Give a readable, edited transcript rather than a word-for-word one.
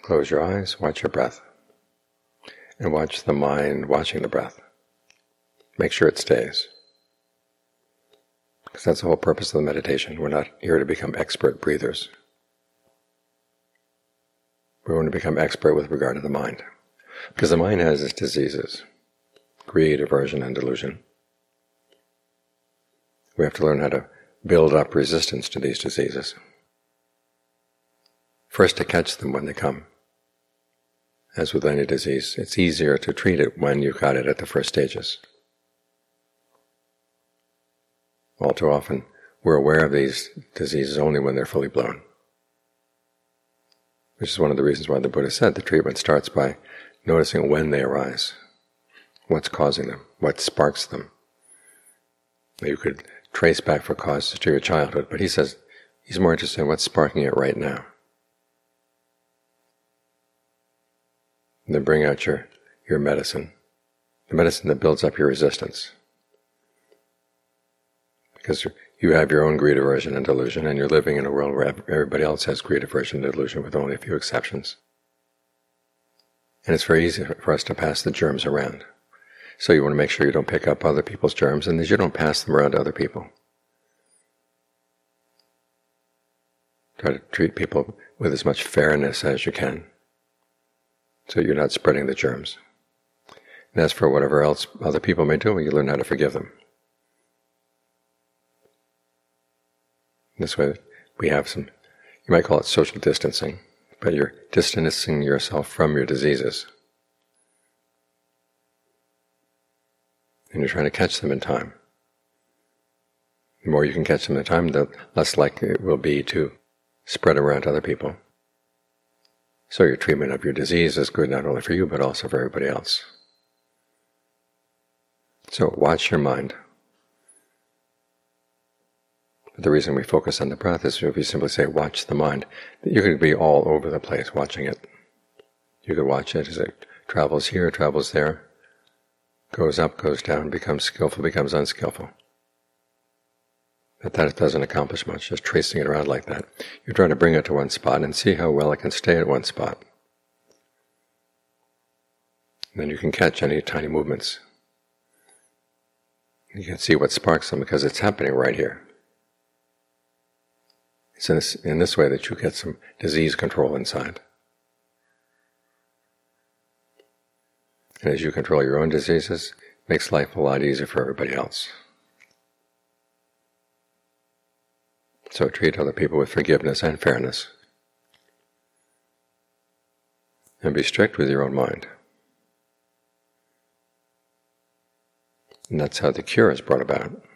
Close your eyes, watch your breath, and watch the mind watching the breath. Make sure it stays. Because that's the whole purpose of the meditation. We're not here to become expert breathers. We want to become expert with regard to the mind. Because the mind has its diseases: greed, aversion, and delusion. We have to learn how to build up resistance to these diseases. First, to catch them when they come. As with any disease, it's easier to treat it when you've got it at the first stages. All too often, we're aware of these diseases only when they're fully blown. Which is one of the reasons why the Buddha said the treatment starts by noticing when they arise, what's causing them, what sparks them. You could trace back for causes to your childhood, but he says he's more interested in what's sparking it right now. And then bring out your medicine, the medicine that builds up your resistance. Because you have your own greed, aversion, and delusion, and you're living in a world where everybody else has greed, aversion, and delusion, with only a few exceptions. And it's very easy for us to pass the germs around. So you want to make sure you don't pick up other people's germs, and that you don't pass them around to other people. Try to treat people with as much fairness as you can, so you're not spreading the germs. And as for whatever else other people may do, you learn how to forgive them. This way we have some, you might call it social distancing, but you're distancing yourself from your diseases. And you're trying to catch them in time. The more you can catch them in time, the less likely it will be to spread around to other people. So your treatment of your disease is good not only for you, but also for everybody else. So watch your mind. But the reason we focus on the breath is if you simply say, watch the mind, that you could be all over the place watching it. You could watch it as it travels here, travels there, goes up, goes down, becomes skillful, becomes unskillful. But that doesn't accomplish much, just tracing it around like that. You're trying to bring it to one spot and see how well it can stay at one spot. And then you can catch any tiny movements. You can see what sparks them because it's happening right here. It's in this way that you get some disease control inside. And as you control your own diseases, it makes life a lot easier for everybody else. So treat other people with forgiveness and fairness. And be strict with your own mind. And that's how the cure is brought about.